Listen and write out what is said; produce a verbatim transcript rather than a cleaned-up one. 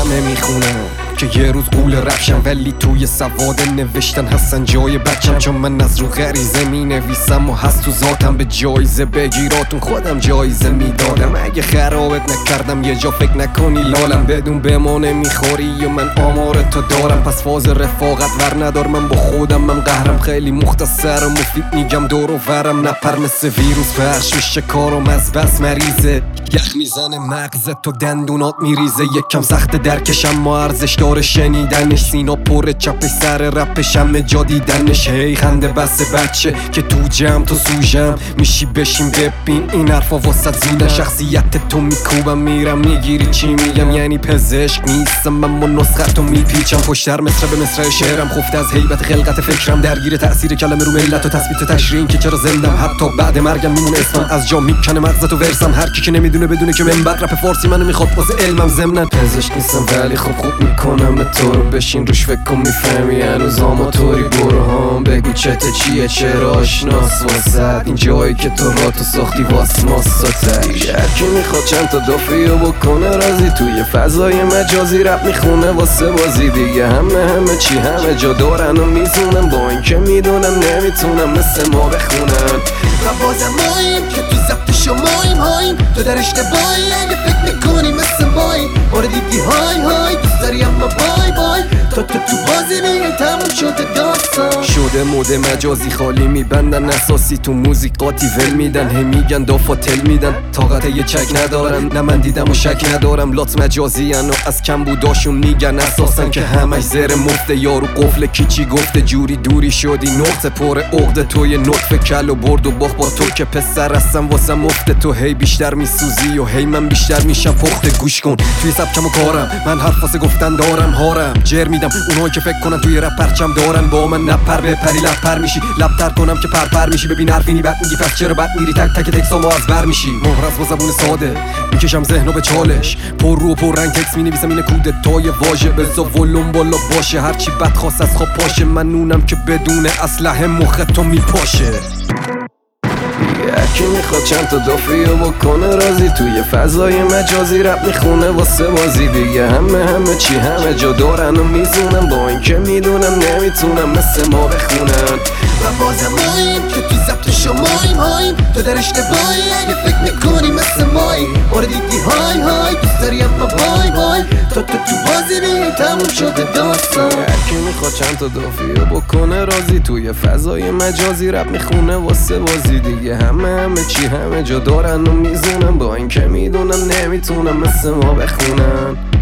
نمیخونم که یه روز قول رفشم، ولی توی سواده نوشتن هستن جای بچم. چون من از رو غریزه می نویسم و هست تو ذاتم، به جایزه بگیراتون خودم جایزه میدادم. اگه خرابت نکردم یه جا فکر نکنی لالم، بدون به ما نمیخوری و من آمار تو دارم. پس فاز رفاقت ور ندار، من با خودم من قهرم. خیلی مختصر و مفید میگم دور و ورم، نپر مثل ویروس پخش میشه کارم از بس مریضه. یخ میزنه مغزت تو دندونات میریزه، یکم سخت درکشم ما ارزش داره شنیدنش. سینا پر چپش سر رپش همه جا دیدنش. هی خنده بس بچه که تو جمع تو سوژم میشی بشین ببین این حرفا واسط زودن. شخصیت تو میکوبم میرم میگیری چی میگم، یعنی پزشک نیستم من با نسختو میپیچم. پشتر مصر به مصر شعرم خفته از هیبت خلقت فکرم، درگیر تأثیر کلمه رو ملت و تثبیت تشریح که چرا زندم. حتی بعد مرگم میمونه اسمم از جا میکنه مغزتو ورسم. هر کی که نمیدونه بدونه که من بعد رپ فارسی منو میخواد واسه علمم. ضمناً پزشک نیستم ولی خب خوب میکنم تو رو، بشین روش فکر کن میفهمی هنوز آماتوری. برو هم بگو چته چیه چرا آشناس واسد این جایی که تو را تو ساختی واس ماستاتش. هرکی میخواد چند تا دافیو بکنه رازی، توی فضای مجازی رپ میخونه واسه بازی دیگه. همه همه چی همه جا دارن و میزونن، با این که میدونم نمیتونم مثل ما بخونن. و بازم ماییم که تو ضبط شماییم هاییم، تو در اشتباهی اگه فکر میکنی مثل ماییم. آره دیدی های های دوست داری اما بای بای، تا تو تو بازی میگی تموم شده داستان. شده مود مجازی خالی میبندن، اساسی تو موزیک قاطی ول میدن. هی میگن دافا تل میدن، طاقت یه چک ندارن. نه من دیدم و شک ندارم لات مجازی ان و از کم بوداشون میگن اساسن که همش زر مفته. یارو قفل کیچی گفته جوری دوری شدی نقطه پر عقده. توی نطفه کل و برد و باخ با تو که پسر هستم واسه مفته. تو هی بیشتر میسوزی و هی من بیشتر میشم پخته. گوش کن توی سبکم و کارم، من حرف واسه گفتن دارم هارم. جر میدم اونایی که فکر کنن توی رپ پرچم دارن، با من نپر بپری لپر میشی لبتر کنم که پرپر میشی. ببین حرفینی بد میگی پس چرا بد میری، تک تک تکسامو از بر میشی. مهرز با زبون ساده میکشم ذهنو به چالش، پر رو پر رنگ تکس مینویسم این کودتای واژه. بزا ولوم بالا باشه هرچی بد خواست از خواب پاشه. من نونم که بدون اسلحه مختو میپاشه. یکی میخواد چند تا دافیو بکنه رازی، توی فضای مجازی رپ میخونه واسه بازی دیگه. همه همه چی همه جا دارن و میزونن، با این که میدونم نمیتونم مثل ما بخونن. و بازم ماییم که تو ضبط شماییم هاییم، تو در اشتباهی اگه فکر میکنی مثل ماییم. آره دیدی های های دوست داری اما بای بای، تا تو تو بازی میگی تموم شده داستان. یکی میخواد چند تا دافیو بکنه رازی، توی فضای مجازی رپ میخونه واسه بازی دیگه. همه همه چی همه جا دارن و میزونن، با این که میدونم نمیتونم مثل ما بخونن.